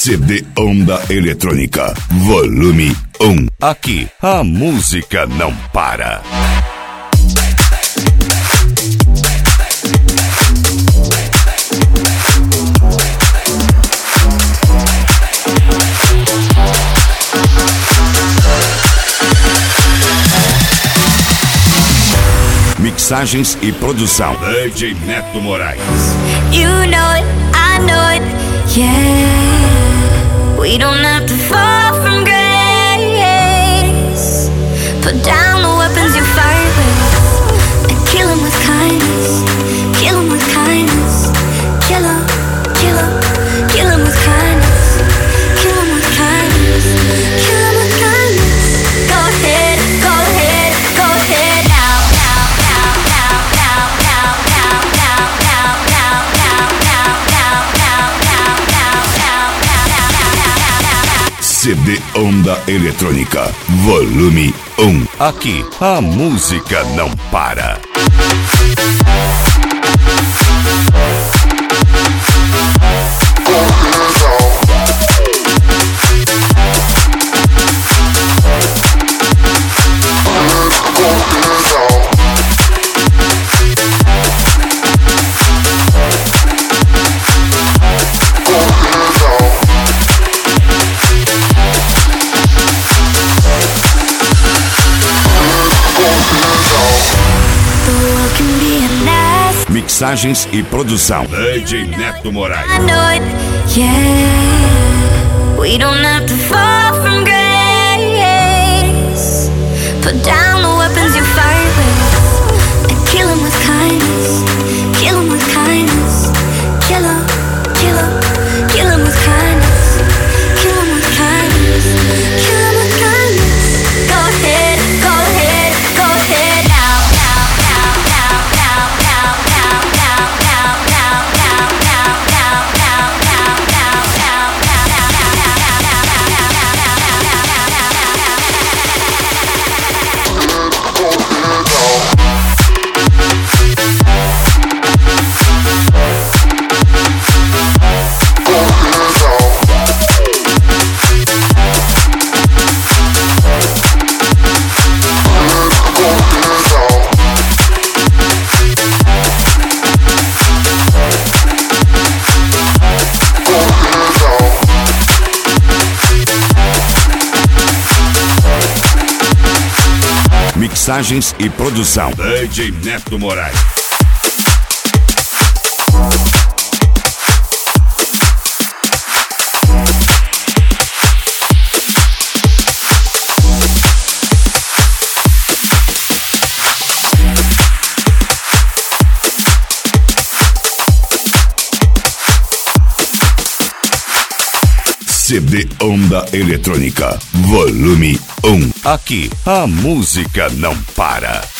CD Onda Eletrônica, volume 1. Aqui a música não para. Mixagens e produção DJ Neto Moraes. You know it, I know it, yeah. We don't have to fall from grace. Put down the weapons you fight with and kill 'em with kindness. Kill 'em with kindness. Kill 'em, kill 'em, kill 'em with kindness. Kill 'em with kindness. Kill 'em with kindness. Go ahead, go ahead, go ahead now. CD Onda Eletrônica, volume 1. Aqui a música não para. Mixagens e produção DJ Neto Moraes. I know it, yeah. We don't have to fall from grace. Put down the weapons you fight with and kill 'em with kindness. Kill 'em with kindness. Kill 'em, kill 'em, kill 'em with kindness. Kill 'em with kindness. Kill 'em with kindness. Go ahead, go ahead, go ahead now. Mixagens e produção DJ Neto Moraes. CD Onda Eletrônica, volume 1. Aqui a música não para.